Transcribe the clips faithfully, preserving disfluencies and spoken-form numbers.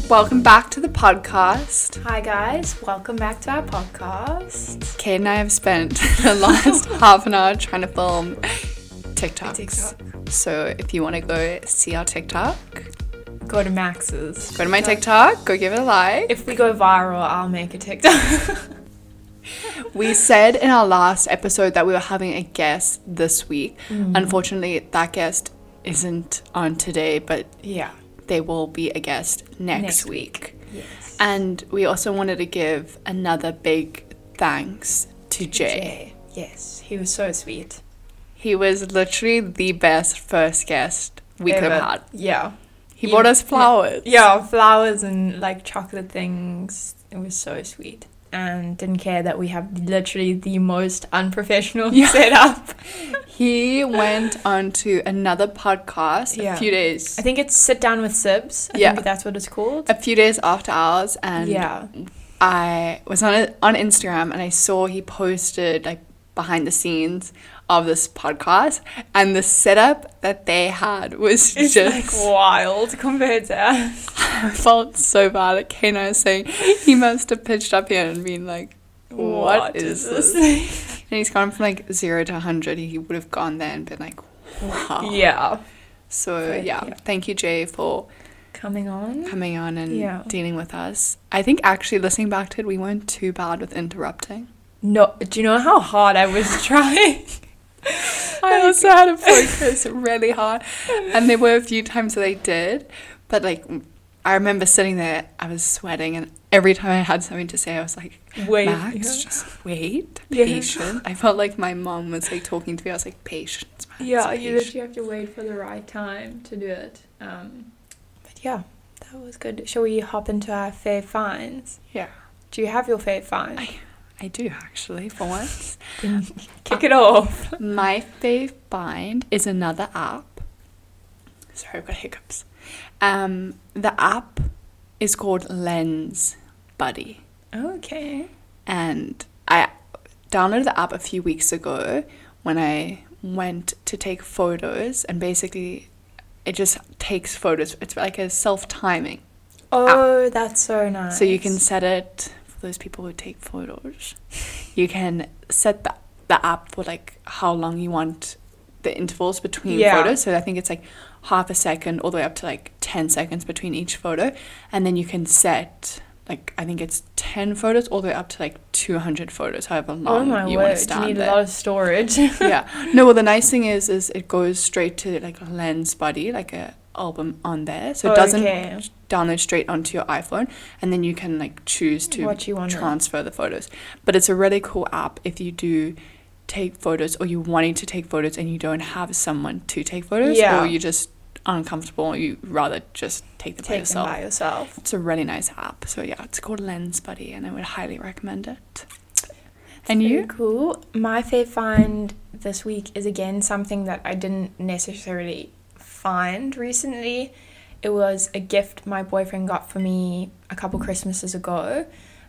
Welcome back to the podcast. Hi guys, welcome back to our podcast. Kate and I have spent the last half an hour trying to film TikToks. TikTok. So if you want to go see our TikTok, Go to Max's. go to my TikTok, go give it a like. If we go viral, I'll make a TikTok. We said in our last episode that we were having a guest this week. Mm. Unfortunately, that guest isn't on today, but Yeah. they will be a guest next, Next week. Yes. And we also wanted to give another big thanks to Jay. Yes, he was so sweet. He was literally the best first guest we could have Ever. had. Yeah. He You- brought us flowers. Yeah, flowers and like chocolate things. It was so sweet. And didn't care that we have literally the most unprofessional Yeah. setup. He went on to another podcast Yeah. a few days I think it's Sit Down with Sibs. I Yeah. think that's what it's called. a few days after ours, and Yeah. I was on it on Instagram and I saw he posted like behind the scenes of this podcast, and the setup that they had was It's just like wild compared to us. I felt so bad. Like Kano was saying he must have pitched up here and been like, what is this? And he's gone from like zero to one hundred. He would have gone there and been like, wow. Yeah. So, But, yeah, yeah. thank you, Jay, for Coming on. coming on and Yeah. dealing with us. I think actually listening back to it, we weren't too bad with interrupting. No, do you know how hard I was trying? I also had to focus really hard. And there were a few times that I did. But, like, I remember sitting there, I was sweating. And every time I had something to say, I was like, Wait. Max, yeah. just wait, Yeah. patient. I felt like my mom was like talking to me. I was like, patience, Max, Yeah, you patience. literally have to wait for the right time to do it. Um, but yeah, that was good. Shall we hop into our fave finds? Yeah, Do you have your fave find? I- I do actually, for once. Then kick it off. My fave find is another app. Sorry, I've got hiccups. Um, the app is called Lens Buddy. Okay. And I downloaded the app a few weeks ago when I went to take photos, and basically it just takes photos. It's like a self-timing. Oh, that's so nice. So you can set it for those people who take photos. You can set the, the app for like how long you want the intervals between Yeah. photos. So I think it's like half a second all the way up to like ten seconds between each photo. And then you can set like, I think it's ten photos all the way up to like two hundred photos, however long Oh my you want word, to you stand need there. a lot of storage. Yeah. No, well, the nice thing is, is it goes straight to like a Lens Buddy, like a album on there. So it doesn't Okay. download straight onto your iPhone, and then you can like choose to What you want. transfer the photos. But it's a really cool app if you do take photos, or you wanting to take photos and you don't have someone to take photos, Yeah. or you just uncomfortable, or you rather just take them by Take them yourself. by yourself. It's a really nice app. So yeah, it's called Lens Buddy, and I would highly recommend it. And Very you? cool. My fave find this week is again something that I didn't necessarily find recently. It was a gift my boyfriend got for me a couple Christmases ago.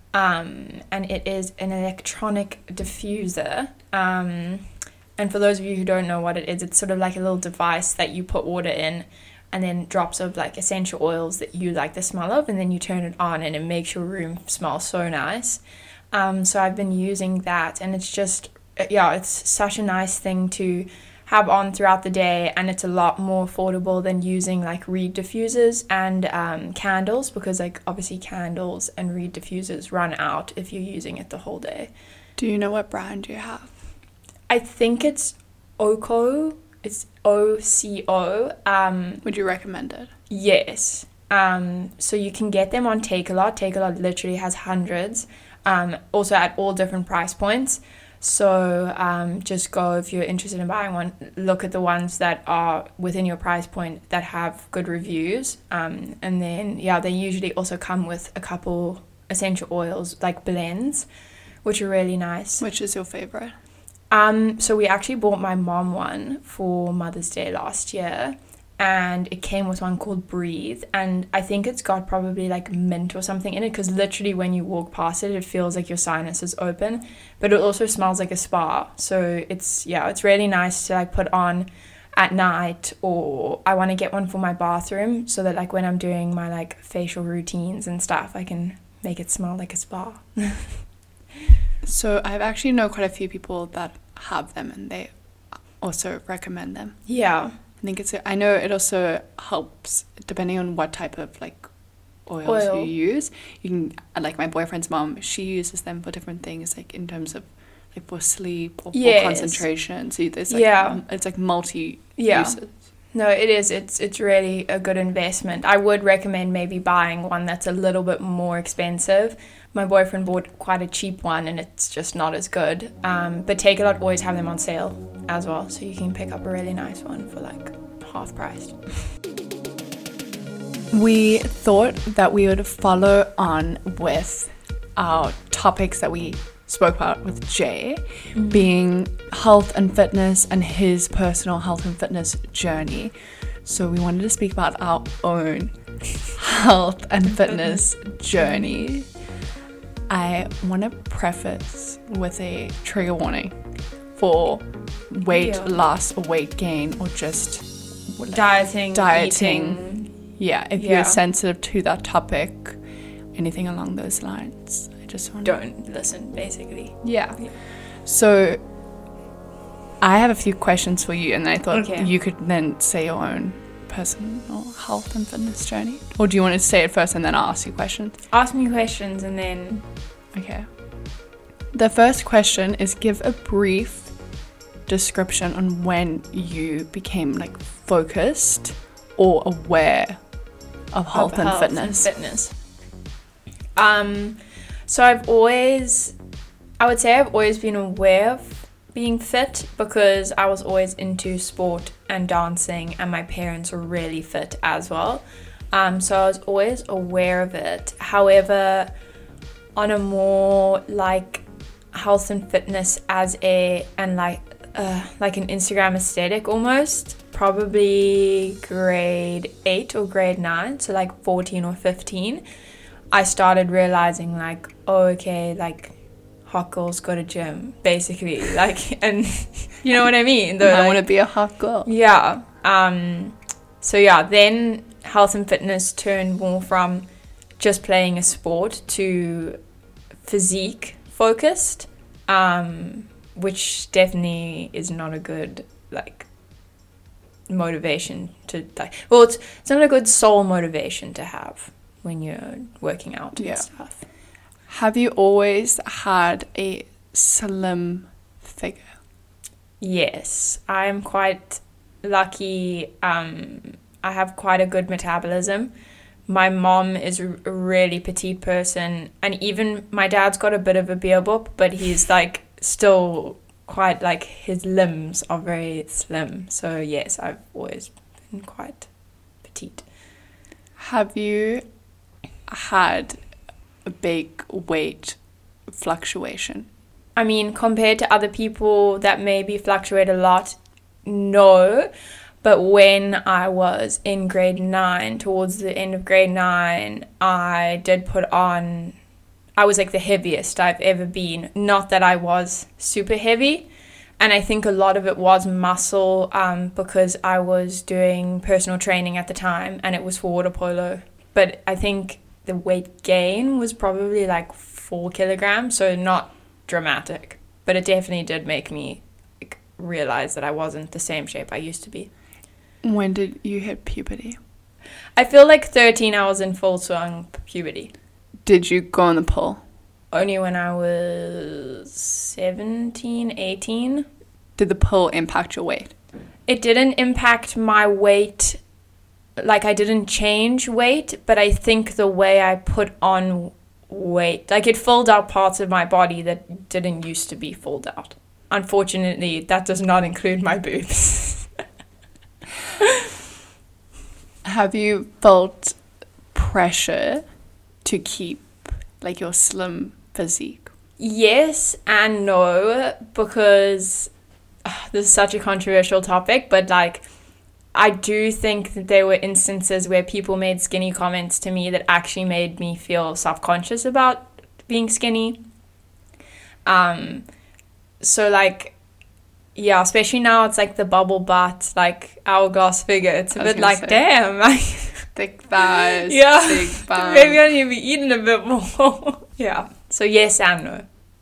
Um, and it is an electronic diffuser. Um, and for those of you who don't know what it is, it's sort of like a little device that you put water in, and then drops of like essential oils that you like the smell of, and then you turn it on and it makes your room smell so nice. Um, so I've been using that, and it's just, yeah, it's such a nice thing to have on throughout the day, and it's a lot more affordable than using like reed diffusers and um, candles, because like obviously candles and reed diffusers run out if you're using it the whole day. Do you know what brand you have? I think it's Oco. It's O C O. Um, Would you recommend it? Yes. Um, so you can get them on Takealot. Takealot literally has hundreds. Um, also at all different price points. So um, just go, if you're interested in buying one, look at the ones that are within your price point that have good reviews. Um, and then, yeah, they usually also come with a couple essential oils, like blends, which are really nice. Which is your favorite? Um, so we actually bought my mom one for Mother's Day last year, and it came with one called Breathe, and I think it's got probably like mint or something in it, because literally when you walk past it, it feels like your sinuses open, but it also smells like a spa. So it's, yeah, it's really nice to like put on at night, or I want to get one for my bathroom so that like when I'm doing my like facial routines and stuff, I can make it smell like a spa. So I've actually know quite a few people that have them, and they also recommend them. Yeah. I think it's, I know it also helps depending on what type of like oils Oil. you use. You can, like my boyfriend's mom, she uses them for different things, like in terms of like for sleep or Yes. for concentration. So there's like, Yeah. um, it's like multi Yeah. uses. No, it is. It's it's really a good investment. I would recommend maybe buying one that's a little bit more expensive. My boyfriend bought quite a cheap one, and it's just not as good. Um, but Take A Lot always have them on sale as well, so you can pick up a really nice one for like half price. We thought that we would follow on with our topics that we spoke about with Jay, mm-hmm. being health and fitness and his personal health and fitness journey. So we wanted to speak about our own health and fitness journey. I want to preface with a trigger warning for weight yeah. loss or weight gain or just like, dieting, dieting. Eating. Yeah, if yeah. you're sensitive to that topic, anything along those lines, I just want don't listen, basically. Yeah. yeah. So I have a few questions for you, and I thought okay. you could then say your own personal health and fitness journey. Or do you want to say it first and then I'll ask you questions? Ask me questions and then... Okay. The first question is, give a brief description on when you became like focused or aware of health, of and, health fitness. and fitness. Um, so I've always, I would say I've always been aware of being fit because I was always into sport and dancing, and my parents were really fit as well. Um, so I was always aware of it. However, on a more like health and fitness as a, and like, uh, like an Instagram aesthetic almost, probably grade eight or grade nine, so like fourteen or fifteen, I started realizing like, oh, okay, like hot girls go to gym, basically, like, and you know what I mean? The, I like, want to be a hot girl. Yeah. Um. So yeah, then health and fitness turned more from just playing a sport to physique focused, um, which definitely is not a good like motivation to like. Well, it's it's not a good soul motivation to have when you're working out yeah. and stuff. Have you always had a slim figure? Yes, I'm quite lucky. Um, I have quite a good metabolism. My mom is a really petite person, and even my dad's got a bit of a beer bump, but he's like still quite like, his limbs are very slim. So yes, I've always been quite petite. Have you had a big weight fluctuation? I mean, compared to other people that maybe fluctuate a lot, no. But when I was in grade nine, towards the end of grade nine, I did put on, I was like the heaviest I've ever been. Not that I was super heavy. And I think a lot of it was muscle, um, because I was doing personal training at the time and it was for water polo. But I think the weight gain was probably like four kilograms, so not dramatic. But it definitely did make me like, realize that I wasn't the same shape I used to be. When did you hit puberty? I feel like thirteen I was in full swung puberty. Did you go on the pill? Only when I was seventeen, eighteen. Did the pill impact your weight? It didn't impact my weight. Like, I didn't change weight, but I think the way I put on weight, like, it filled out parts of my body that didn't used to be filled out. Unfortunately, that does not include my boobs. Have you felt pressure to keep like your slim physique? Yes and no, because uh, this is such a controversial topic, but like I do think that there were instances where people made skinny comments to me that actually made me feel self-conscious about being skinny. Um, so like Yeah, especially now it's like the bubble butt, like hourglass figure. It's a I was bit gonna like, say. damn. Like, Thick thighs, yeah. big bum. Maybe I need to be eating a bit more. Yeah. So yes and no.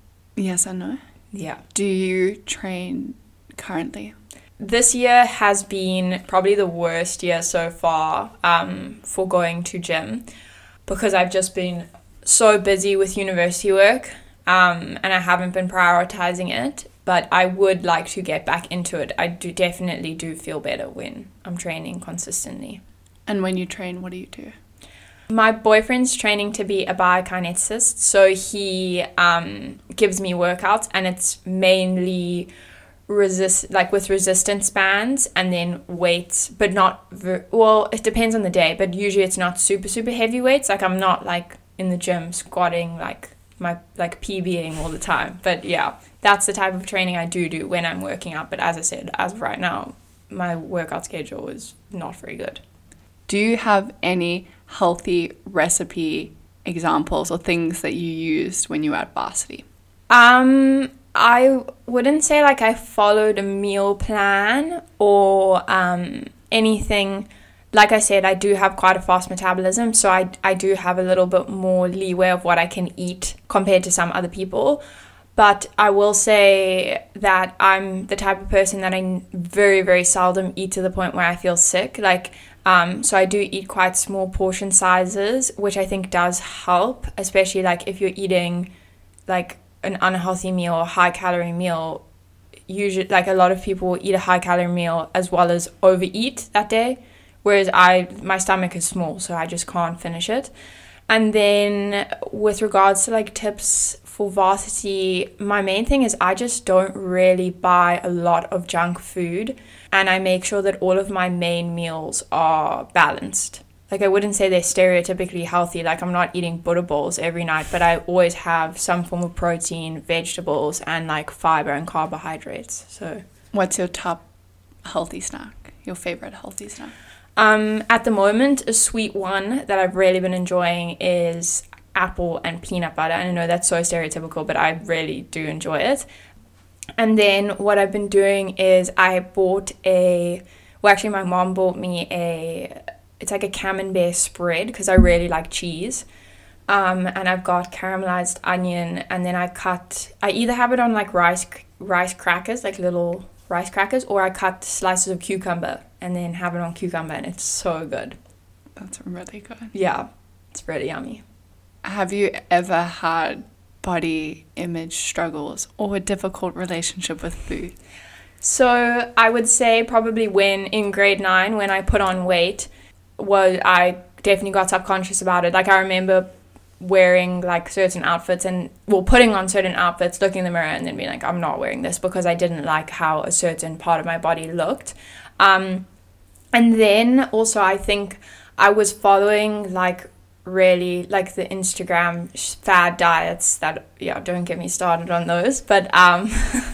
Yes and no. Yeah. Do you train currently? This year has been probably the worst year so far um, for going to gym because I've just been so busy with university work um, and I haven't been prioritizing it. But I would like to get back into it. I do definitely do feel better when I'm training consistently. And when you train, what do you do? My boyfriend's training to be a biokineticist, so he um, gives me workouts, and it's mainly resist like with resistance bands and then weights, but not ver- well. It depends on the day, but usually it's not super super heavy weights. Like I'm not like in the gym squatting like my like PBing all the time. But yeah, that's the type of training I do do when I'm working out. But as I said, as of right now, my workout schedule is not very good. Do you have any healthy recipe examples or things that you used when you were at varsity? Um, I wouldn't say like I followed a meal plan or um, anything. Like I said, I do have quite a fast metabolism, so I, I do have a little bit more leeway of what I can eat compared to some other people. But I will say that I'm the type of person that I very, very seldom eat to the point where I feel sick. Like, um, so I do eat quite small portion sizes, which I think does help, especially like if you're eating like an unhealthy meal or high calorie meal. Usually, like a lot of people will eat a high calorie meal as well as overeat that day, whereas I my stomach is small, so I just can't finish it. And then with regards to like tips for varsity, my main thing is I just don't really buy a lot of junk food, and I make sure that all of my main meals are balanced. Like I wouldn't say they're stereotypically healthy, like I'm not eating Buddha bowls every night, but I always have some form of protein, vegetables, and like fiber and carbohydrates. So What's your top healthy snack? Your favorite healthy snack? Um, at the moment, a sweet one that I've really been enjoying is apple and peanut butter. And I know that's so stereotypical, but I really do enjoy it. And then what I've been doing is I bought a, well actually my mom bought me a, it's like a camembert spread because I really like cheese. Um, and I've got caramelized onion, and then I cut, I either have it on like rice rice crackers, like little rice crackers, or I cut slices of cucumber and then have it on cucumber, and it's so good. That's really good. Yeah, it's really yummy. Have you ever had body image struggles or a difficult relationship with food? So I would say probably when in grade nine, when I put on weight, was I definitely got subconscious about it. Like I remember wearing like certain outfits and well putting on certain outfits, looking in the mirror and then being like, I'm not wearing this because I didn't like how a certain part of my body looked. Um, and then also I think I was following like really like the Instagram fad diets that, yeah, don't get me started on those. But um,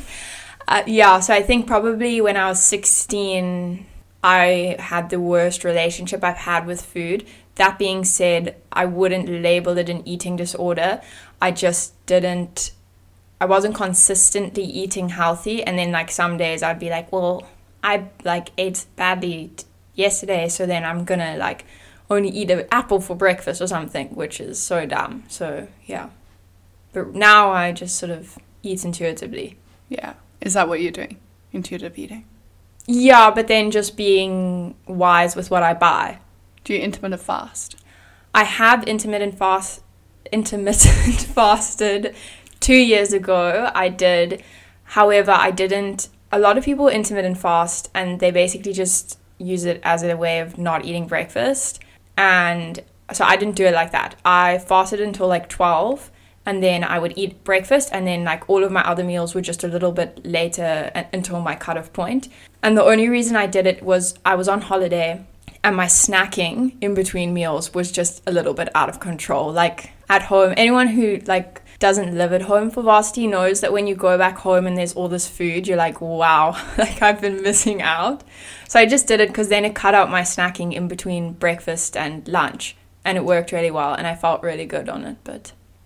uh, yeah, so I think probably when I was sixteen, I had the worst relationship I've had with food. That being said, I wouldn't label it an eating disorder. I just didn't, I wasn't consistently eating healthy. And then like some days I'd be like, well, I like ate badly t- yesterday, so then I'm gonna like only eat an apple for breakfast or something, which is so dumb. So yeah. But now I just sort of eat intuitively. Yeah. Is that what you're doing? Intuitive eating? Yeah, but then just being wise with what I buy. Do you intermittent fast? I have intermittent fast, intermittent fasted two years ago. I did. However, I didn't. A lot of people intermittent fast and they basically just use it as a way of not eating breakfast. And so I didn't do it like that. I fasted until like twelve, and then I would eat breakfast, and then like all of my other meals were just a little bit later until my cutoff point. And the only reason I did it was I was on holiday, and my snacking in between meals was just a little bit out of control. Like at home, anyone who like doesn't live at home for varsity knows that when you go back home and there's all this food, you're like, wow, like I've been missing out. So I just did it because then it cut out my snacking in between breakfast and lunch, and it worked really well, and I felt really good on it. But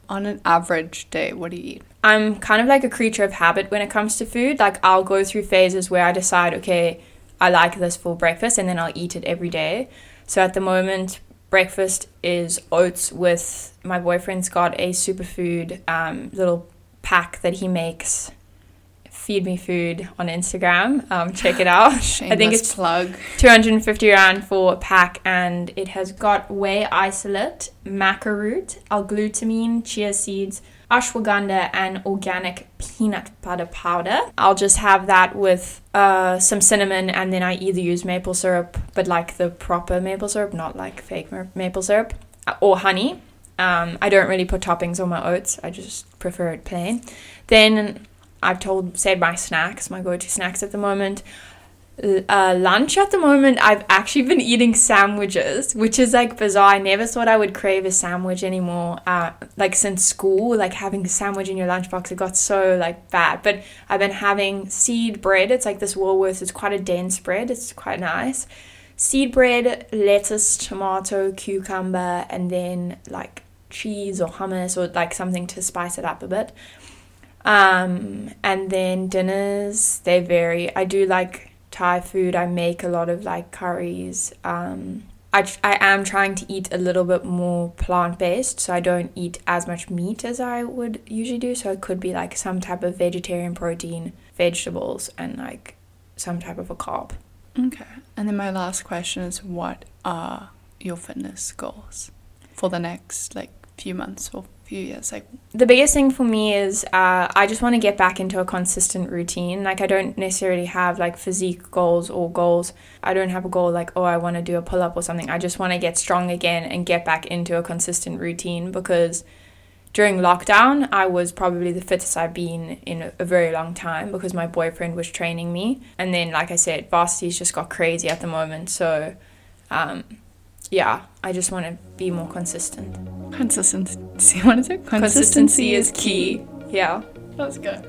On an average day, what do you eat? I'm kind of like a creature of habit when it comes to food. Like, I'll go through phases where I decide, okay, I like this for breakfast, and then I'll eat it every day. So at the moment, breakfast is oats with, my boyfriend's got a superfood um, little pack that he makes. Feed Me Food on Instagram. Um, check it out. Shameless I think it's plug. two hundred fifty rand for a pack, and it has got whey isolate, maca root, L-glutamine, chia seeds, ashwagandha, and organic peanut butter powder. I'll just have that with uh, some cinnamon, and then I either use maple syrup, but like the proper maple syrup, not like fake maple syrup, or honey. Um, I don't really put toppings on my oats. I just prefer it plain. Then I've told, said my snacks, my go-to snacks at the moment. Uh, lunch at the moment, I've actually been eating sandwiches, which is like bizarre. I never thought I would crave a sandwich anymore. Uh, like since school, like having a sandwich in your lunchbox, it got so like bad. But I've been having seed bread. It's like this Woolworths. It's quite a dense bread. It's quite nice. Seed bread, lettuce, tomato, cucumber, and then like cheese or hummus or like something to spice it up a bit. Um, and then dinners, they vary. I do like Thai food. I make a lot of like curries. Um, I, I am trying to eat a little bit more plant-based, so I don't eat as much meat as I would usually do. So it could be like some type of vegetarian protein, vegetables, and like some type of a carb. Okay. And then my last question is, what are your fitness goals for the next like few months or few years? Like, the biggest thing for me is uh, I just want to get back into a consistent routine. Like, I don't necessarily have like physique goals or goals. I don't have a goal like, oh, I want to do a pull-up or something. I just want to get strong again and get back into a consistent routine, because during lockdown, I was probably the fittest I've been in a, a very long time, because my boyfriend was training me. And then, like I said, varsity's just got crazy at the moment. So, um, yeah, I just want to be more consistent. Consistency. What is it? Consistency, Consistency is key. Yeah. That's good.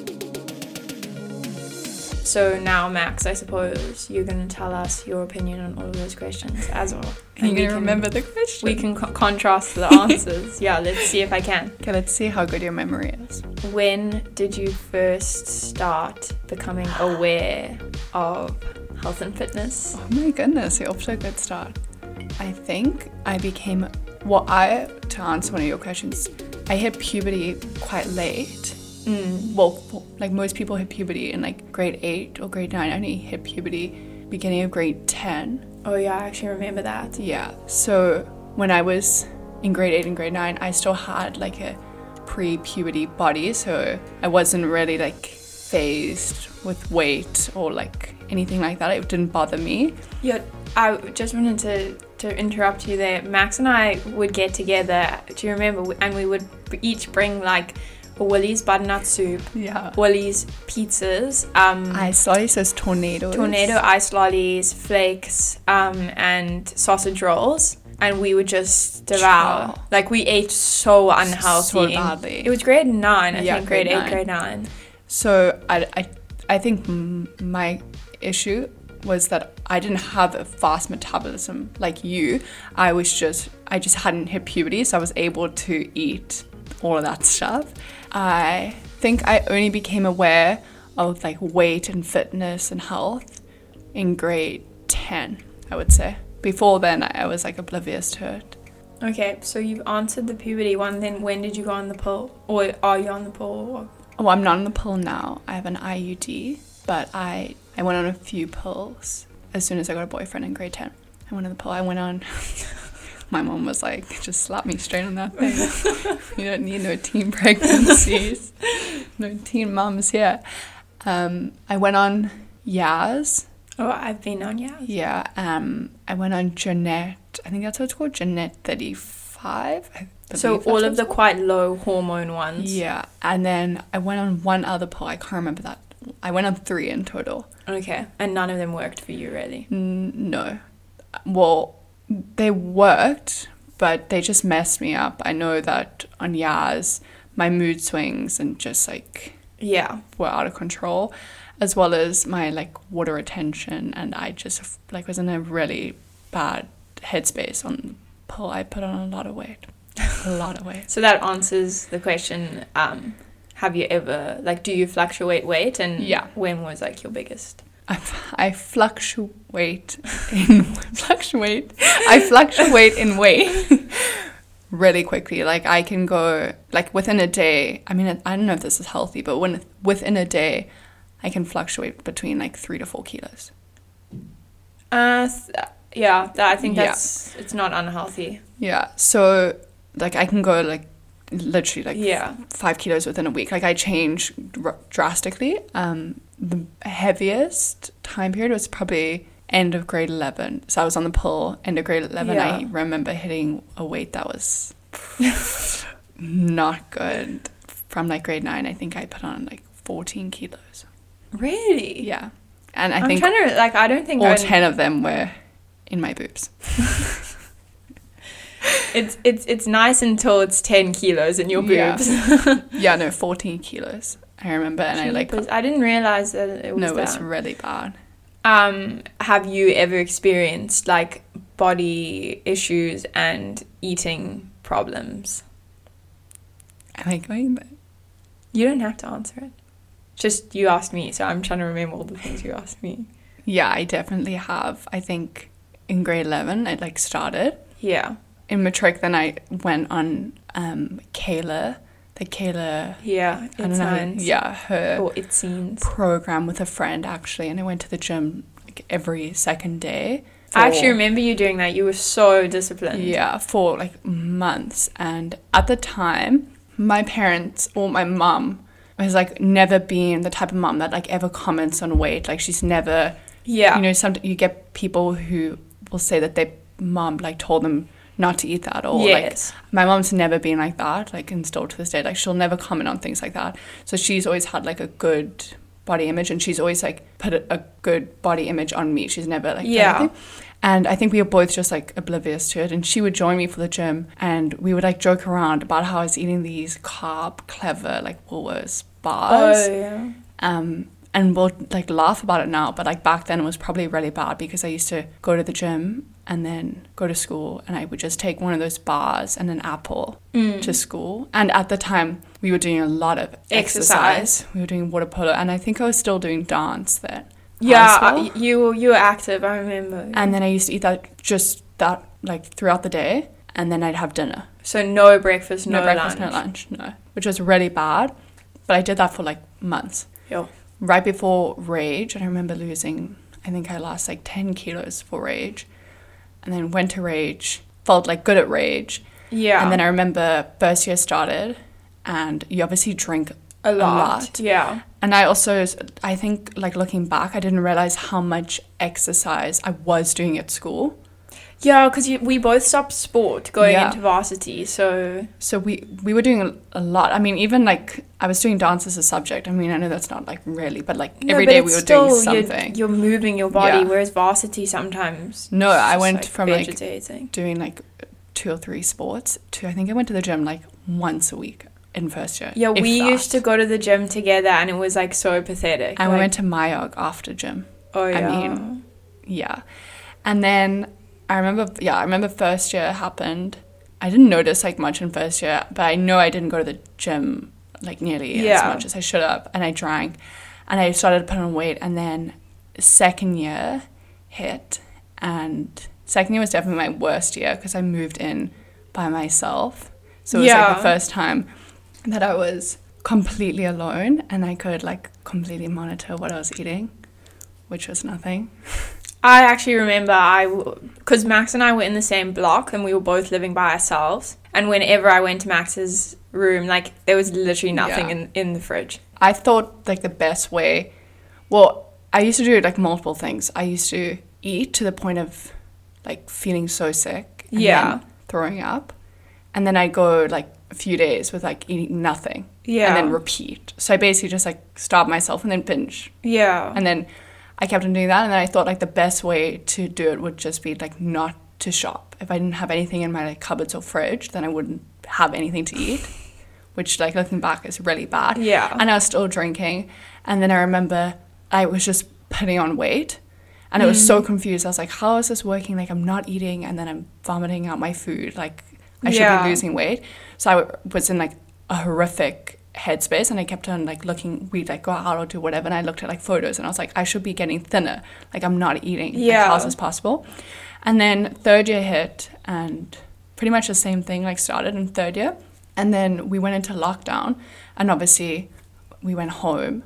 So now, Max, I suppose you're going to tell us your opinion on all of those questions as well. And you're going to remember the question. We can co- contrast the answers. Yeah, let's see if I can. Okay, let's see how good your memory is. When did you first start becoming aware of health and fitness? Oh my goodness, you're off to a good start. I think I became, well, I, to answer one of your questions, I hit puberty quite late. Mm. Well, like most people hit puberty in like grade eight or grade nine. I only hit puberty beginning of grade ten. Oh yeah, I actually remember that. Yeah, so when I was in grade eight and grade nine, I still had like a pre-puberty body, so I wasn't really like phased with weight or like anything like that. It didn't bother me. Yeah, I just wanted to, to interrupt you there. Max and I would get together, do you remember? And we would each bring like a Woolies butternut soup, yeah, Woolies pizzas, um, ice lollies, so tornadoes, tornado ice lollies, flakes, um, and sausage rolls, and we would just devour. Chow. Like, we ate so unhealthy. So badly. It was grade nine, I yeah, think, grade, grade eight, nine. grade nine. So I, I, I think m- my issue was that I didn't have a fast metabolism like you. I was just, I just hadn't hit puberty, so I was able to eat all of that stuff. I think I only became aware of like weight and fitness and health in grade ten, I would say. Before then, I was like oblivious to it. Okay, so you've answered the puberty one. Then when did you go on the pill? Or are you on the pill? Oh, I'm not on the pill now. I have an I U D, but I, I went on a few pills as soon as I got a boyfriend in grade ten. I went on the pill. I went on... My mom was like, just slap me straight on that thing. You don't need no teen pregnancies. No teen mums here. Um, I went on Yaz. Oh, I've been on Yaz. Yeah. Um, I went on Jeanette. I think that's what it's called. Jeanette thirty-five. I So all of the quite low hormone ones. Yeah. And then I went on one other pill. I can't remember that. I went on three in total. Okay. And none of them worked for you, really? N- no. Well... They worked, but they just messed me up. I know that on Yaz, my mood swings and just like yeah were out of control, as well as my like water retention, and I just like was in a really bad headspace on the pill. I put on a lot of weight. a lot of weight. So that answers the question, um, have you ever, like, do you fluctuate weight? And yeah. when was, like, your biggest? I, I fluctuate in, fluctuate, I fluctuate in weight really quickly. Like, I can go, like, within a day, I mean, I don't know if this is healthy, but when within a day, I can fluctuate between, like, three to four kilos. Uh, th- yeah, that, I think that's, yeah. It's not unhealthy. Yeah, so, like, I can go, like, literally, like, yeah. five kilos within a week. Like, I change dr- drastically. Um, the heaviest time period was probably end of grade eleven. So I was on the pill, end of grade eleven. Yeah. I remember hitting a weight that was not good. From, like, grade nine, I think I put on, like, fourteen kilos. Really? Yeah. And I I'm think trying to, like, I don't think all I ten of them were in my boobs. It's it's it's nice until it's ten kilos in your boobs. Yeah, yeah no, fourteen kilos. I remember, and Jeepers. I like. I didn't realize that it was. No, it was that. really bad. Um, have you ever experienced, like, body issues and eating problems? Am I going there? You don't have to answer it. Just you asked me, so I'm trying to remember all the things you asked me. Yeah, I definitely have. I think in grade eleven, it, like, started. Yeah. In matric, then I went on um, Kayla, the Kayla... Yeah, it's nice. Yeah, her or it seems. program with a friend, actually, and I went to the gym, like, every second day. For, I actually remember you doing that. You were so disciplined. Yeah, for, like, months. And at the time, my parents, or my mum, has, like, never been the type of mum that, like, ever comments on weight. Like, she's never... Yeah. You know, some you get people who will say that their mum, like, told them not to eat that, or yes. like my mom's never been like that, like, and still to this day, like, she'll never comment on things like that. So she's always had, like, a good body image, and she's always, like, put a, a good body image on me. She's never, like, yeah. anything. And I think we were both just, like, oblivious to it. And she would join me for the gym, and we would, like, joke around about how I was eating these carb clever, like, Woolworths bars. Oh yeah. Um. And we'll, like, laugh about it now, but, like, back then it was probably really bad, because I used to go to the gym and then go to school, and I would just take one of those bars and an apple mm. to school. And at the time, we were doing a lot of exercise. exercise. We were doing water polo, and I think I was still doing dance then. Yeah, well. you you were active, I remember. And then I used to eat that, just that, like, throughout the day, and then I'd have dinner. So no breakfast, no, no breakfast, lunch. no lunch, no. Which was really bad, but I did that for, like, months. Yeah. Right before Rage, and I remember losing, I think I lost, like, ten kilos for Rage, and then went to Rage, felt, like, good at Rage. Yeah. And then I remember first year started, and you obviously drink a lot. A lot. Yeah. And I also, I think, like, looking back, I didn't realize how much exercise I was doing at school. Yeah, because we both stopped sport going yeah. into varsity, so... So we, we were doing a, a lot. I mean, even, like, I was doing dance as a subject. I mean, I know that's not, like, really, but, like, no, every but day we were still, doing something. You're, you're moving your body, yeah. whereas varsity sometimes... No, I went like from, vegetating. like, doing, like, two or three sports to, I think I went to the gym, like, once a week in first year. Yeah, we that. used to go to the gym together, and it was, like, so pathetic. And like, we went to Mayog after gym. Oh, yeah. I mean, yeah. And then... I remember, yeah, I remember first year happened. I didn't notice, like, much in first year, but I know I didn't go to the gym, like, nearly yeah. as much as I should have, and I drank, and I started to put on weight, and then second year hit, and second year was definitely my worst year, because I moved in by myself, so it was, yeah. like, the first time that I was completely alone, and I could, like, completely monitor what I was eating, which was nothing. I actually remember I, because Max and I were in the same block and we were both living by ourselves. And whenever I went to Max's room, like, there was literally nothing yeah. in, in the fridge. I thought, like, the best way, well, I used to do, like, multiple things. I used to eat to the point of, like, feeling so sick. And yeah. then throwing up. And then I'd go, like, a few days with, like, eating nothing. Yeah. And then repeat. So I basically just, like, starved myself and then binge. Yeah. And then... I kept on doing that, and then I thought, like, the best way to do it would just be, like, not to shop. If I didn't have anything in my, like, cupboards or fridge, then I wouldn't have anything to eat, which, like, looking back is really bad. Yeah. And I was still drinking, and then I remember I was just putting on weight, and I was mm. so confused. I was like, how is this working? Like, I'm not eating, and then I'm vomiting out my food. Like, I should Yeah. be losing weight. So I w- was in like a horrific headspace, and I kept on like looking, we'd like go out or do whatever, and I looked at like photos, and I was like, I should be getting thinner. Like I'm not eating Yeah. as healthy as possible. And then third year hit, and pretty much the same thing like started in third year. And then we went into lockdown, and obviously we went home.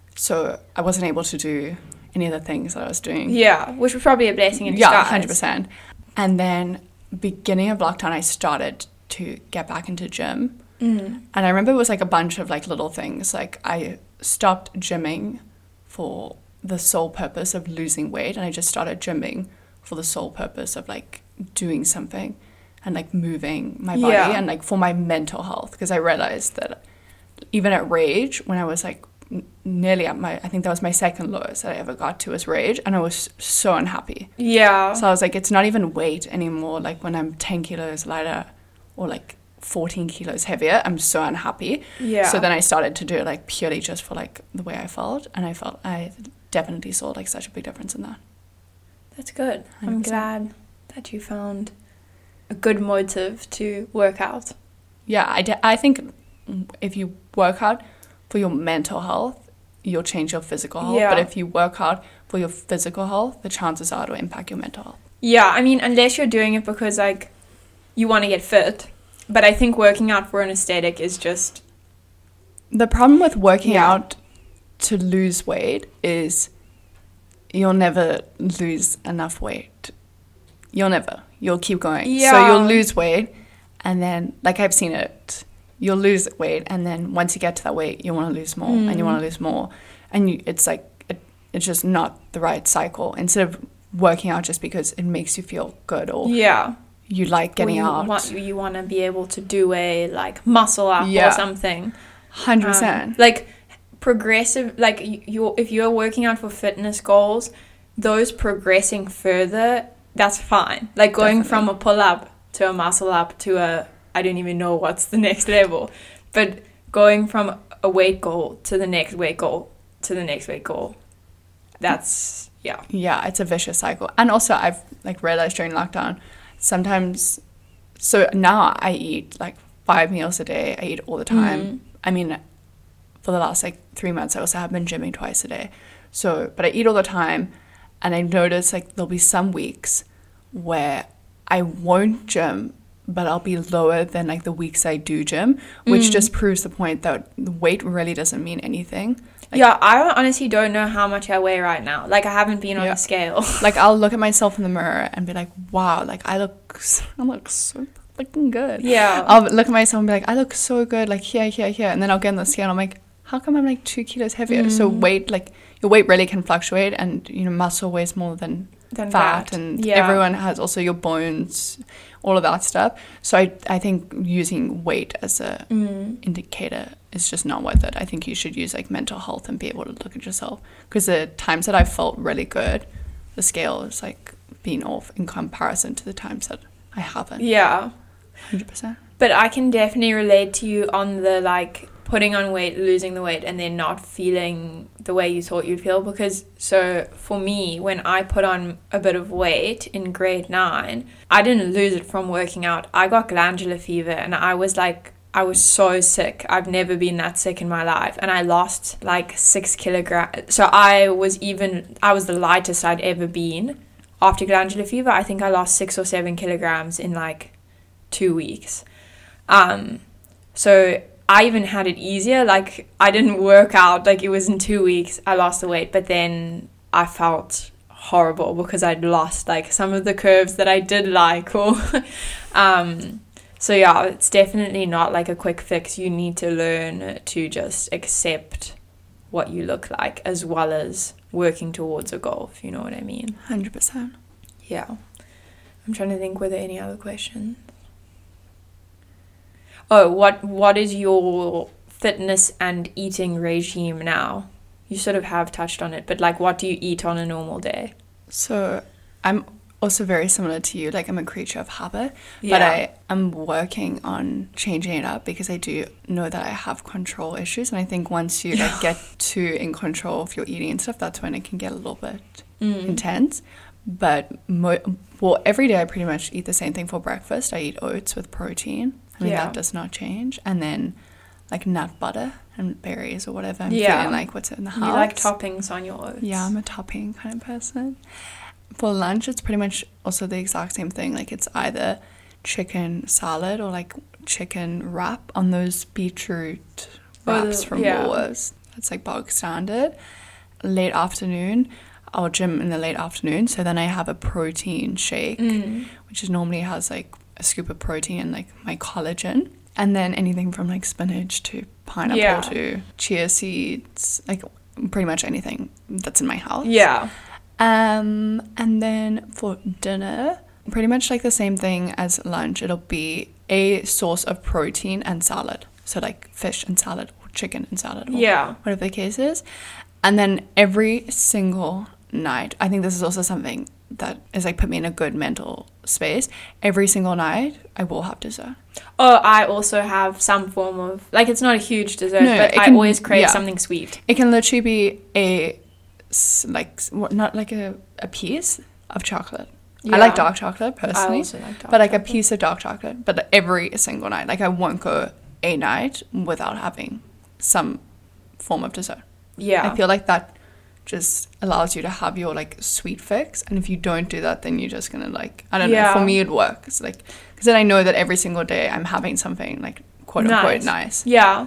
So I wasn't able to do any of the things that I was doing. Yeah, which was probably a blessing in Yeah, disguise. one hundred percent. And then beginning of lockdown, I started to get back into gym. Mm. And I remember it was like a bunch of like little things. Like I stopped gymming for the sole purpose of losing weight, and I just started gymming for the sole purpose of like doing something and like moving my body Yeah. and like for my mental health, because I realized that even at Rage, when I was like n- nearly at my, I think that was my second lowest that I ever got to was Rage, and I was so unhappy. Yeah. So I was like, it's not even weight anymore. Like when I'm ten kilos lighter or like fourteen kilos heavier, I'm so unhappy. Yeah. So then I started to do it like purely just for like the way I felt, and I felt I definitely saw like such a big difference in that. That's good. one hundred I'm percent. glad that you found a good motive to work out. Yeah, I, de- I think if you work out for your mental health, you'll change your physical health. Yeah. But if you work out for your physical health, the chances are it'll impact your mental health. Yeah, I mean, unless you're doing it because, like, you want to get fit. But I think working out for an aesthetic is just... The problem with working Yeah. out to lose weight is you'll never lose enough weight. You'll never. You'll keep going. So Yeah. you'll lose weight, and then, like I've seen it, you'll lose weight, and then once you get to that weight, you want to lose more, and you Mm. want to lose more. And you, it's like, it, it's just not the right cycle. Instead of working out just because it makes you feel good or Yeah. you like getting Or you out. Want, you want to be able to do a, like, muscle up Yeah. or something. one hundred percent. Um, like progressive, like y- you're, if you're working out for fitness goals, those progressing further, that's fine. Like going from a pull up to a muscle up to a, I don't even know what's the next level, but going from a weight goal to the next weight goal to the next weight goal, that's, yeah. Yeah, it's a vicious cycle. And also I've like realized during lockdown, sometimes, so now I eat like five meals a day. I eat all the time. Mhm. I mean, for the last like three months, I also have been gymming twice a day. So, but I eat all the time, and I notice like there'll be some weeks where I won't gym, but I'll be lower than like the weeks I do gym, which Mm. just proves the point that the weight really doesn't mean anything. Like, yeah, I honestly don't know how much I weigh right now. Like, I haven't been on Yeah. a scale. Like I'll look at myself in the mirror and be like, wow, like I look, s- I look so freaking good. Yeah. I'll look at myself and be like, I look so good, like here, here, here, and then I'll get on the scale and I'm like, how come I'm like two kilos heavier? So Mm. weight, like your weight really can fluctuate, and you know muscle weighs more than Than fat, fat. and Yeah. everyone has also your bones, all of that stuff. So I, I think using weight as a Mm. indicator is just not worth it. I think you should use like mental health and be able to look at yourself, because the times that I felt really good, the scale is like being off in comparison to the times that I haven't. Yeah. one hundred percent. But I can definitely relate to you on the, like, putting on weight, losing the weight, and then not feeling the way you thought you'd feel. Because, so, for me, when I put on a bit of weight in grade nine, I didn't lose it from working out. I got glandular fever, and I was, like, I was so sick. I've never been that sick in my life. And I lost, like, six kilograms. So I was even, I was the lightest I'd ever been after glandular fever. I think I lost six or seven kilograms in, like, two weeks. Um, so I even had it easier. Like, I didn't work out. Like, it was in two weeks I lost the weight, but then I felt horrible because I'd lost like some of the curves that I did like. Or, um, so yeah, it's definitely not like a quick fix. You need to learn to just accept what you look like, as well as working towards a goal, if you know what I mean. one hundred percent. Yeah. I'm trying to think, were there any other questions? Oh, what what is your fitness and eating regime now? You sort of have touched on it, but like, what do you eat on a normal day? So I'm also very similar to you. Like, I'm a creature of habit, but Yeah. I am working on changing it up, because I do know that I have control issues, and I think once you like get too in control of your eating and stuff, that's when it can get a little bit Mm. intense. but mo- well, every day I pretty much eat the same thing for breakfast. I eat oats with protein. I mean, Yeah. that does not change. And then like nut butter and berries or whatever. I'm Yeah. feeling like what's in the house. You like toppings on your oats. Yeah, I'm a topping kind of person. For lunch, it's pretty much also the exact same thing. Like it's either chicken salad or like chicken wrap on those beetroot wraps Oh, the- from yeah. Woolworths. That's like bog standard. Late afternoon, I'll gym in the late afternoon. So then I have a protein shake, Mm. which is normally has like a scoop of protein and like my collagen. And then anything from like spinach to pineapple Yeah. to chia seeds, like pretty much anything that's in my house. Yeah. Um, and then for dinner, pretty much like the same thing as lunch. It'll be a source of protein and salad. So like fish and salad or chicken and salad or Yeah. whatever the case is. And then every single night, I think this is also something that is like put me in a good mental space. Every single night, I will have dessert. Oh, I also have some form of, like, it's not a huge dessert, No, but it I can- always crave yeah. something sweet. It can literally be a, s- like, s- what- not like a, a piece of chocolate. I like Yeah. dark chocolate I personally, also like dark but like chocolate. a piece of dark chocolate. But every single night, like I won't go a night without having some form of dessert. Yeah. I feel like that just allows you to have your like sweet fix, and if you don't do that, then you're just gonna like I don't know. Yeah. For me, it works like because then I know that every single day I'm having something like quote unquote nice. Yeah.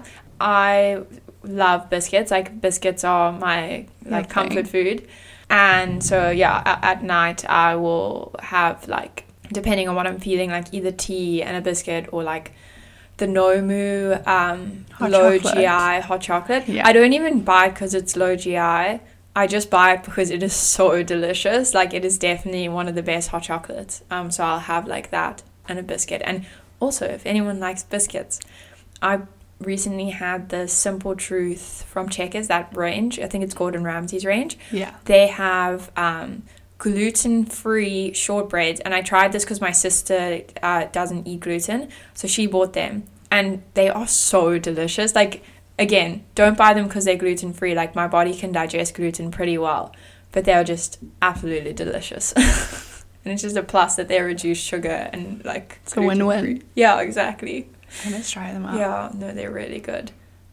I love biscuits. Like, biscuits are my like Your thing. comfort food. And so, yeah, at, at night I will have, like, depending on what I'm feeling, like either tea and a biscuit or like the Nomu um, Hot low chocolate. G I hot chocolate. Yeah. I don't even buy it because it's low G I. I just buy it because it is so delicious. Like, it is definitely one of the best hot chocolates. Um, so I'll have like that and a biscuit. And also, if anyone likes biscuits, I recently had the Simple Truth from Checkers, that range. I think it's Gordon Ramsay's range. Yeah. They have um, gluten-free shortbreads, and I tried this because my sister uh, doesn't eat gluten, so she bought them, and they are so delicious. Like, again, don't buy them because they're gluten-free. Like, my body can digest gluten pretty well, but they are just absolutely delicious. And it's just a plus that they're reduced sugar and like It's a win-win. Yeah, exactly. Let's try them out. Yeah, no, they're really good.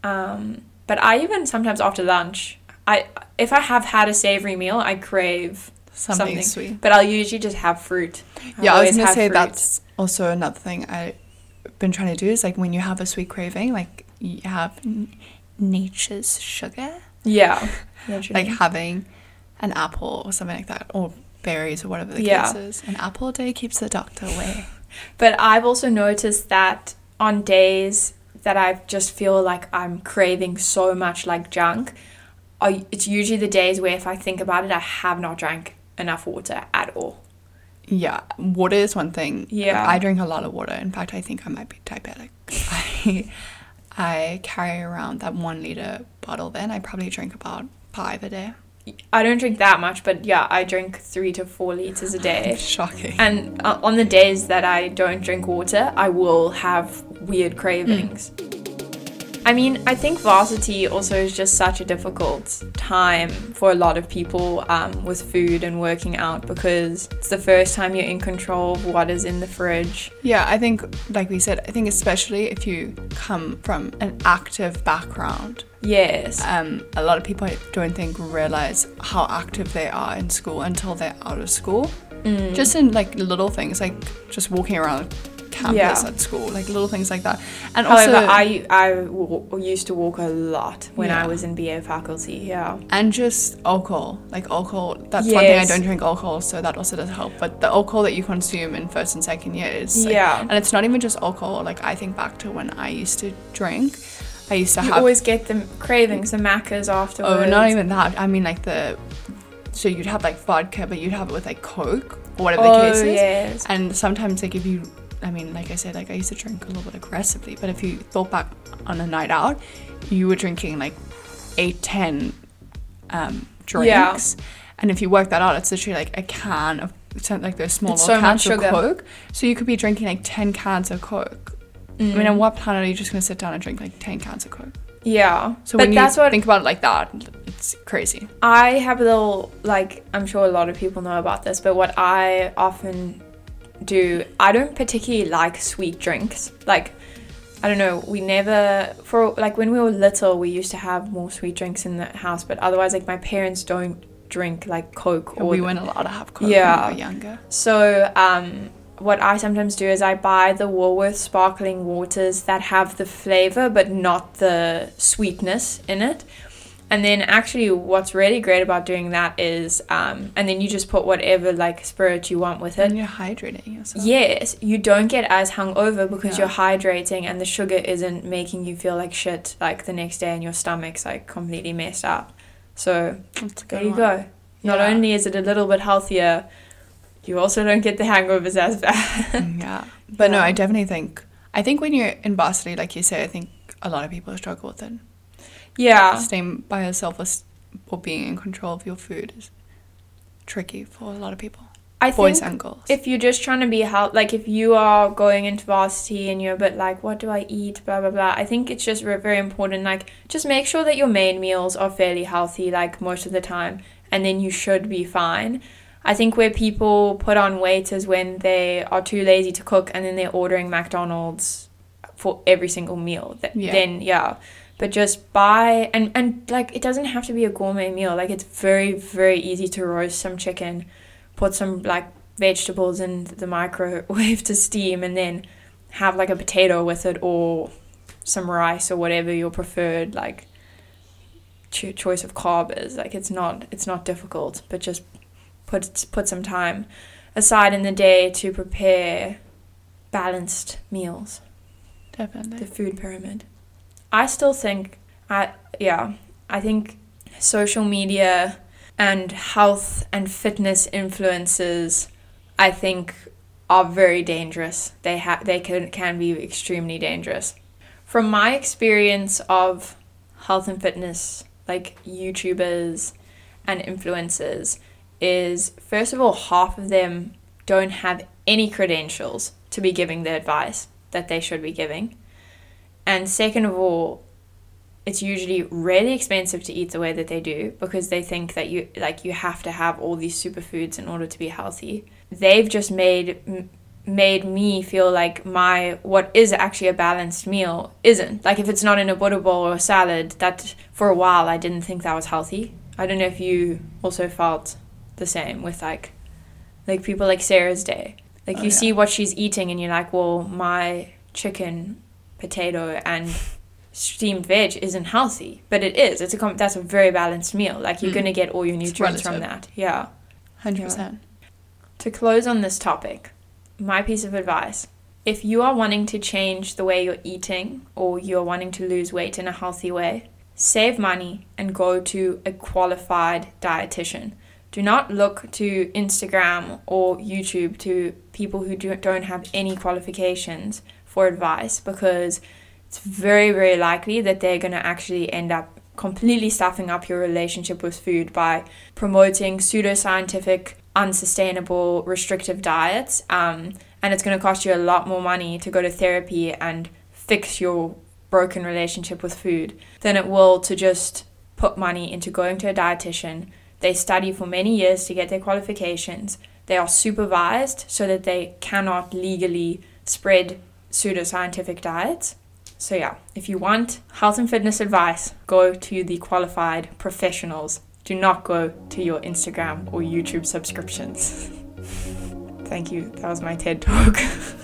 Um, but I even sometimes after lunch, I if I have had a savory meal, I crave Something, something. sweet. But I'll usually just have fruit. I'll Yeah, I was always gonna have say fruit. that's also another thing I've been trying to do is like when you have a sweet craving, like you have n- nature's sugar, Yeah. like having an apple or something like that, or berries or whatever the Yeah. case is. An apple a day keeps the doctor away. But I've also noticed that on days that I just feel like I'm craving so much like junk, I, it's usually the days where if I think about it, I have not drank enough water at all. Yeah, water is one thing. Yeah. I drink a lot of water. In fact, I think I might be diabetic. I I carry around that one liter bottle. Then I probably drink about five a day. I don't drink that much, but yeah, I drink three to four liters a day. Shocking. And uh, on the days that I don't drink water, I will have weird cravings. I mean, I think varsity also is just such a difficult time for a lot of people um, with food and working out, because it's the first time you're in control of what is in the fridge. Yeah, I think, like we said, I think especially if you come from an active background, Yes. um, a lot of people I don't think realize how active they are in school until they're out of school. Mm. Just in like little things, like just walking around campus Yeah. at school, like little things like that. And However, also, I, I w- used to walk a lot when Yeah. I was in B A faculty, yeah. and just alcohol, like alcohol. That's one thing I Yes. don't drink alcohol, so that also does help. But the alcohol that you consume in first and second year is like, Yeah. and it's not even just alcohol. Like I think back to when I used to drink. I used to You have always get the cravings, the macas afterwards. oh, not even that. I mean like the so you'd have like vodka, but you'd have it with like Coke or whatever Oh, the case is. yes. And sometimes like if you, I mean like I said, like I used to drink a little bit aggressively, but if you thought back on a night out, you were drinking like eight, ten um, drinks, and if you work that out, it's literally like a can of like those small It's little so much cans of sugar. Coke. So you could be drinking like ten cans of Coke. Mm. I mean, on what planet are you just gonna sit down and drink like ten cans of Coke? Yeah. So but when that's you what think about it like that, It's crazy. I have a little, like, I'm sure a lot of people know about this, but what I often do, I don't particularly like sweet drinks. Like, I don't know, we never, for, like, when we were little, we used to have more sweet drinks in the house, but otherwise, like, my parents don't drink, like, Coke. Or we weren't allowed to have Coke yeah. when we were younger. So, um... what I sometimes do is I buy the Woolworths sparkling waters that have the flavor but not the sweetness in it. And then actually what's really great about doing that is, um, and then you just put whatever like spirit you want with it. And you're hydrating yourself. Yes, you don't get as hungover because yeah. you're hydrating and the sugar isn't making you feel like shit like the next day and your stomach's like completely messed up. So there you one. go. Not yeah. only is it a little bit healthier, you also don't get the hangovers as bad. yeah. But yeah. no, I definitely think, I think when you're in varsity, like you say, I think a lot of people struggle with it. Yeah. Staying by yourself or, or being in control of your food is tricky for a lot of people. I Boys think and girls. If you're just trying to be healthy, like if you are going into varsity and you're a bit like, what do I eat, blah, blah, blah. I think it's just very important, like, just make sure that your main meals are fairly healthy, like, most of the time. And then you should be fine. I think where people put on weight is when they are too lazy to cook and then they're ordering McDonald's for every single meal. Th- yeah. Then, yeah. But just buy, and, and like, it doesn't have to be a gourmet meal. Like, it's very, very easy to roast some chicken, put some, like, vegetables in the microwave to steam, and then have, like, a potato with it or some rice or whatever your preferred, like, cho- choice of carb is. Like, it's not, it's not difficult, but just put put some time aside in the day to prepare balanced meals. Definitely. The food pyramid. I still think, I yeah, I think social media and health and fitness influencers, I think, are very dangerous. They ha- they can can be extremely dangerous. From my experience of health and fitness, like YouTubers and influencers, is, first of all, half of them don't have any credentials to be giving the advice that they should be giving. And second of all, it's usually really expensive to eat the way that they do because they think that you like you have to have all these superfoods in order to be healthy. They've just made m- made me feel like my what is actually a balanced meal isn't. Like, if it's not in a butter bowl or a salad, that for a while I didn't think that was healthy. I don't know if you also felt the same with like like people like Sarah's Day. Like, oh, you yeah. see what she's eating and you're like, well, my chicken, potato and steamed veg isn't healthy, but it is. It's a com- that's a very balanced meal. Like, you're mm. gonna get all your nutrients from that. Yeah, one hundred percent. Yeah. To close on this topic, my piece of advice: if you are wanting to change the way you're eating or you're wanting to lose weight in a healthy way, save money and go to a qualified dietitian. Do not look to Instagram or YouTube to people who do, don't have any qualifications for advice, because it's very, very likely that they're going to actually end up completely stuffing up your relationship with food by promoting pseudoscientific, unsustainable, restrictive diets. Um, and it's going to cost you a lot more money to go to therapy and fix your broken relationship with food than it will to just put money into going to a dietitian. They study for many years to get their qualifications. They are supervised so that they cannot legally spread pseudoscientific diets. So yeah, if you want health and fitness advice, go to the qualified professionals. Do not go to your Instagram or YouTube subscriptions. Thank you. That was my TED Talk.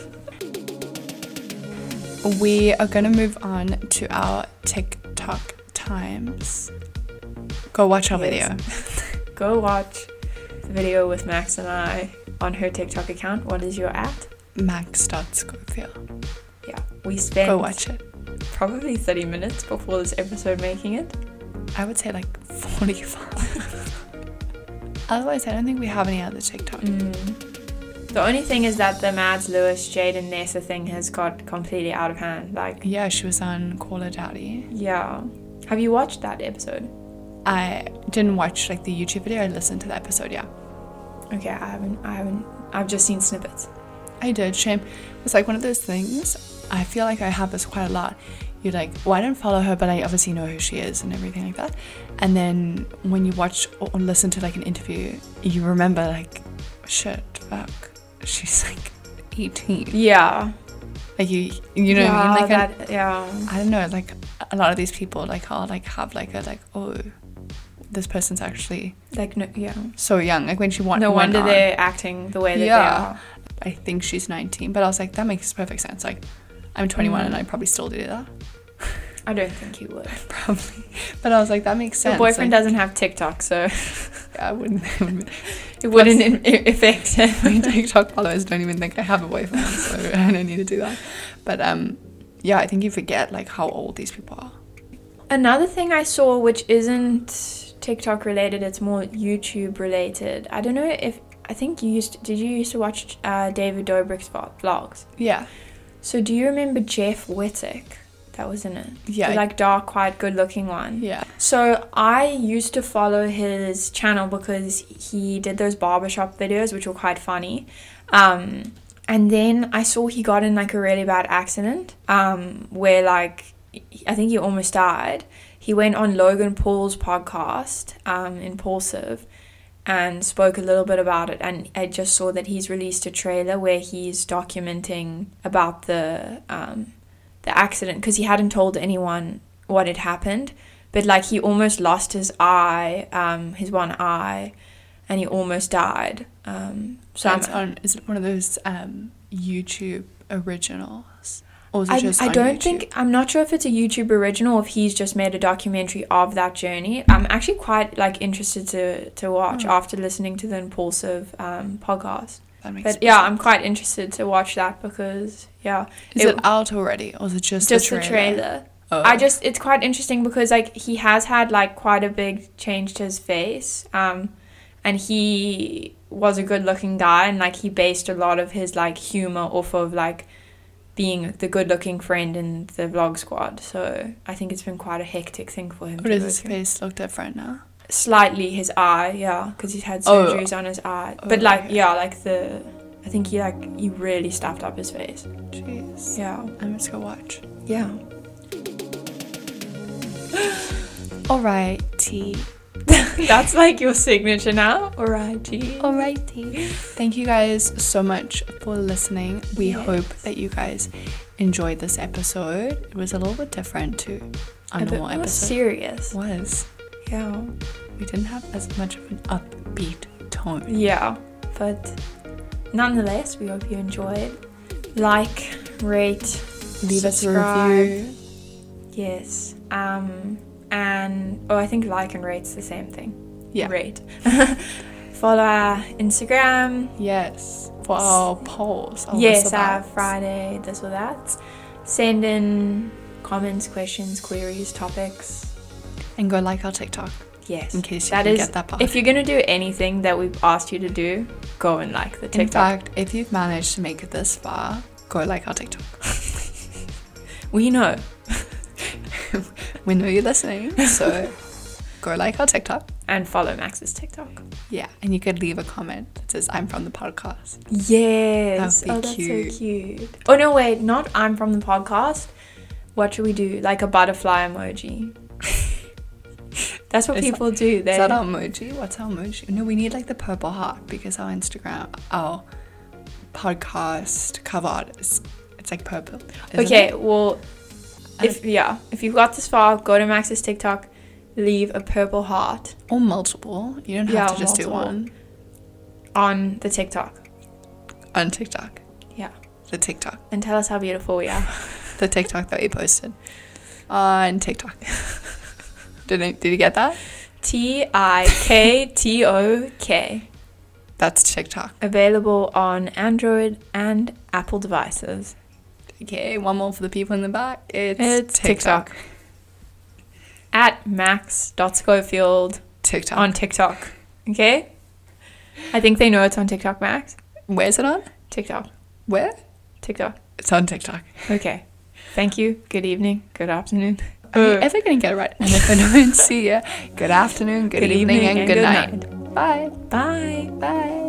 We are going to move on to our TikTok times. Go watch our yes. video. Go watch the video with Max and I on her TikTok account. What is your at? Max.Schofield. Yeah, we spent Go watch it. Probably thirty minutes before this episode making it. I would say like forty-five. Otherwise, I don't think we have any other TikTok. Mm. The only thing is that the Mads Lewis, Jade and Nessa thing has got completely out of hand. Like, yeah, she was on Call Her Daddy. Yeah. Have you watched that episode? I didn't watch like the YouTube video. I listened to the episode. Yeah. Okay, I haven't. I haven't. I've just seen snippets. I did. Shame. It's like one of those things. I feel like I have this quite a lot. you're like, well, I don't follow her, but I obviously know who she is and everything like that. And then when you watch or listen to like an interview, you remember like, shit, fuck, she's like eighteen. Yeah. Like you, you know yeah, what I mean? Like that, I, yeah. I don't know. Like a lot of these people, like I'll like have like a like, oh, this person's actually Like no, yeah. so young. Like when she went, No went wonder on, they're acting the way that yeah, they are. I think she's nineteen, but I was like, that makes perfect sense. Like I'm twenty-one, Mm. and I probably still do that. I don't think you would. Probably, but I was like, that makes sense. Your boyfriend like, doesn't have TikTok, so I wouldn't. it wouldn't in- affect him. My TikTok followers don't even think I have a boyfriend, so I don't need to do that. But um, yeah, I think you forget like how old these people are. Another thing I saw, which isn't TikTok related, it's more YouTube related. I don't know if I think you used. To, did you used to watch uh, David Dobrik's vlogs? Yeah. So do you remember Jeff Wittek? That was in it. Yeah. The, like dark, quite good looking one. Yeah. So I used to follow his channel because he did those barbershop videos, which were quite funny. Um, and then I saw he got in like a really bad accident um, where like, I think he almost died. He went on Logan Paul's podcast, um, Impulsive, and spoke a little bit about it. And I just saw that he's released a trailer where he's documenting about the... Um, the accident, because he hadn't told anyone what had happened, but like he almost lost his eye, um, his one eye, and he almost died. Um, so That's on, is it one of those um, YouTube originals? Or is it I, just I on don't YouTube? think, I'm not sure if it's a YouTube original or if he's just made a documentary of that journey. I'm actually quite like interested to, to watch Oh. after listening to the Impulsive um, podcast. That makes But yeah, sense. I'm quite interested to watch that because, yeah. Is it, it out already, or is it just, just the the trailer? trailer? Oh. I just, it's quite interesting because like he has had like quite a big change to his face, um, and he was a good looking guy, and like he based a lot of his like humor off of like being the good looking friend in the vlog squad. So I think it's been quite a hectic thing for him. Or to does go his through. face look different now? Slightly his eye, yeah, because he's had Oh. surgeries on his eye. Oh, But like okay. yeah, like the, I think he like he really stuffed up his face. Jeez. Yeah, I'm just gonna watch. yeah. Alrighty. That's like your signature now. Alrighty. Alrighty. Thank you guys so much for listening. We Yes. hope that you guys enjoyed this episode. It was a little bit different to a A bit normal more episode. serious. It was. Yeah. We didn't have as much of an upbeat tone. Yeah. But nonetheless, we hope you enjoyed. Like, rate, Leave us a subscribe. review. Yes. Um. And oh, I think like and rate's the same thing. Yeah. Rate. Follow our Instagram. Yes. For our polls. Our yes, whistle our bats. Friday this or that. Send in comments, questions, queries, topics. And go like our TikTok. Yes. In case you that didn't is, get that part. if you're gonna do anything that we've asked you to do, go and like the TikTok. In fact, if you've managed to make it this far, go like our TikTok. We know. We know you're listening, so go like our TikTok. And follow Max's TikTok. Yeah, and you could leave a comment that says, I'm from the podcast. Yes. That'd be oh, that's cute. so cute. Oh, no, wait. Not I'm from the podcast. What should we do? Like a butterfly emoji. That's what Is people do. They Is that our emoji? What's our emoji? No, we need like the purple heart because our Instagram, our podcast cover art is, it's like purple. isn't Okay, it? well, if yeah, if you've got this far, go to Max's TikTok, leave a purple heart Or multiple. You don't have Yeah, to just do multiple. one. on the TikTok. On TikTok. Yeah. The TikTok. And tell us how beautiful we are. The TikTok that we posted. On TikTok. did, I, did you get that? T I K T O K. That's TikTok. Available on Android and Apple devices. Okay, one more for the people in the back. It's, It's TikTok. TikTok. At max.schofield TikTok. on TikTok. Okay? I think they know it's on TikTok, Max. Where's it on? TikTok. Where? TikTok. It's on TikTok. Okay. Thank you. Good evening. Good afternoon. Are you Uh, ever going to get it right? And if I don't see you, good afternoon, good, evening, and, good, night. Bye. Bye. Bye.